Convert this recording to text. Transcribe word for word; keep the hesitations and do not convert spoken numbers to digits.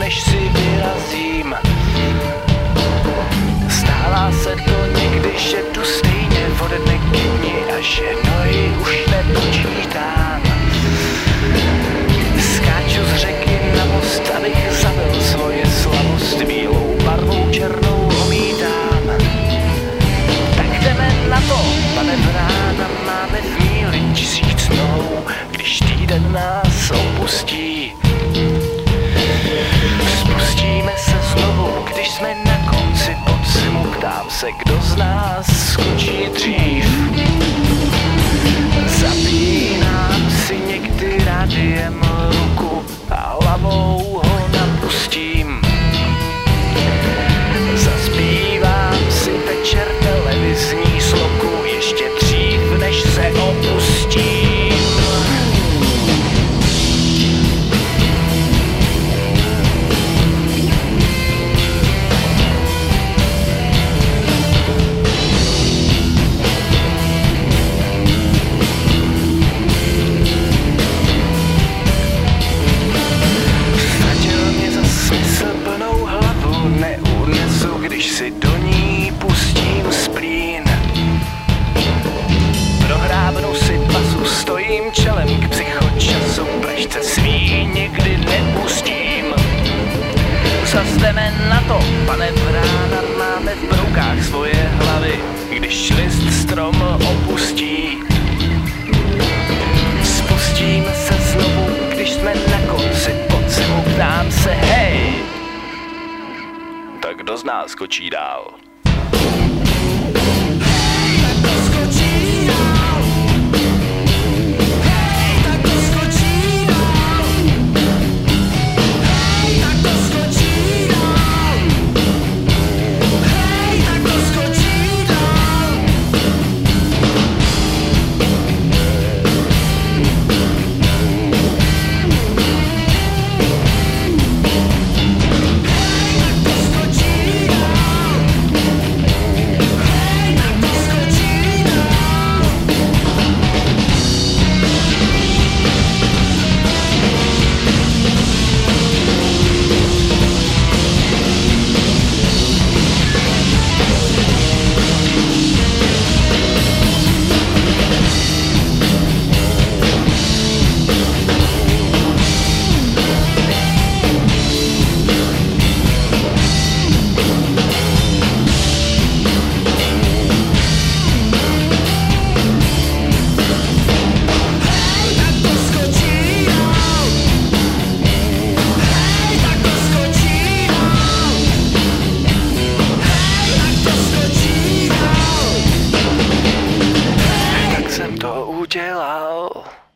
než si vyrazím. Stává se to někdy, že tu stejně ode dne k dni a že nohy už nepočítám. Skáču z řeky na most, abych zabil svoje slavost, bílou barvou černou omítám. Tak jdeme na to, pane Vrána, máme v míli tisíc nohou, když týden nás opustí. Spustíme se znovu, když jsme na konci podzimu, ptám se, kdo z nás skočí dřív. Zapínám si někdy rádiem ruku a hlavou ho napustím. Zazpívám si večer televizní sloku ještě dřív, než se opustím. Když si do ní pustím splín, prohrábnu si pasu, stojím čelem k psychočasu, plešce svý nikdy nepustím. Zas jdeme na to, pane Vrána, máme v broukách svoje hlavy, když list strom opustí. Spustíme se znovu, když jsme na konci podzimu, ptám se, hej, tak kdo z nás skočí dál? To udělal.